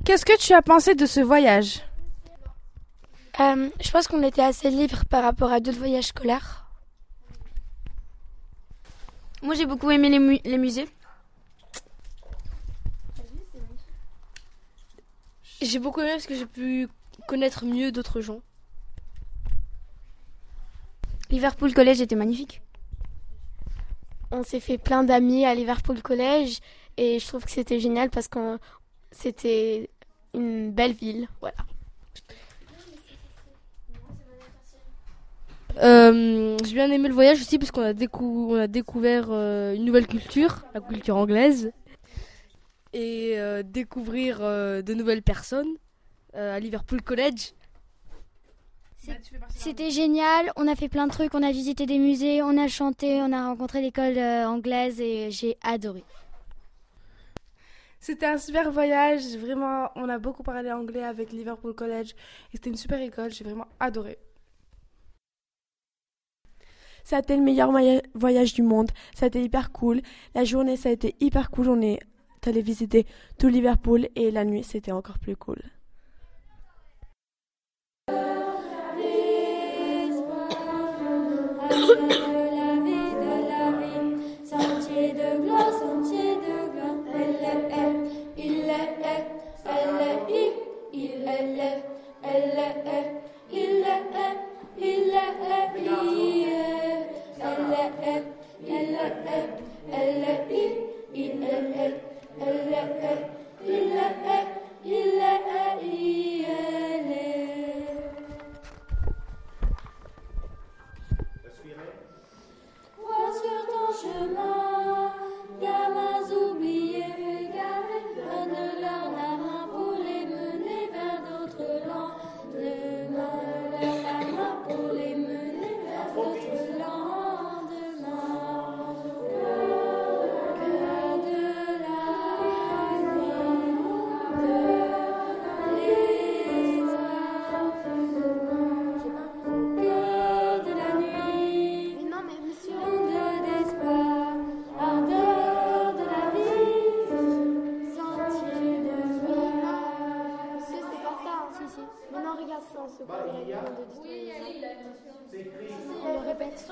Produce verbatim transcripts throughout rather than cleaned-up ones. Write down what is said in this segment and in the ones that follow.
Qu'est-ce que tu as pensé de ce voyage ? Euh, je pense qu'on était assez libre par rapport à d'autres voyages scolaires. Moi, j'ai beaucoup aimé les, mu- les musées. J'ai beaucoup aimé parce que j'ai pu connaître mieux d'autres gens. Liverpool College était magnifique. On s'est fait plein d'amis à Liverpool College et je trouve que c'était génial parce que c'était une belle ville. Voilà. Euh, j'ai bien aimé le voyage aussi parce qu'on a, décou- on a découvert euh, une nouvelle culture, la culture anglaise, et euh, découvrir euh, de nouvelles personnes euh, à Liverpool College. C'était génial, on a fait plein de trucs, on a visité des musées, on a chanté, on a rencontré l'école euh, anglaise et j'ai adoré. C'était un super voyage, vraiment, on a beaucoup parlé anglais avec Liverpool College et c'était une super école, j'ai vraiment adoré. Ça a été le meilleur maya- voyage du monde, ça a été hyper cool. La journée, ça a été hyper cool, on est allé visiter tout Liverpool et la nuit, c'était encore plus cool.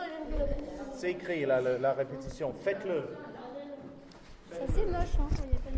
C'est écrit, là, le- la répétition. Faites-le. C'est assez moche, hein.